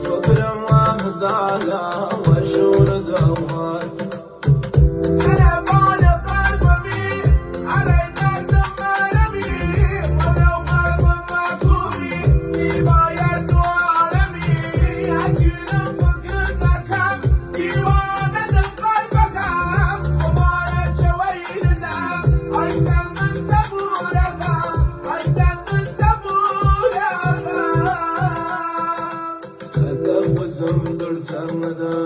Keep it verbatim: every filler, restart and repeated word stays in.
فكر ما زال والشور زوال زم در سر ندارم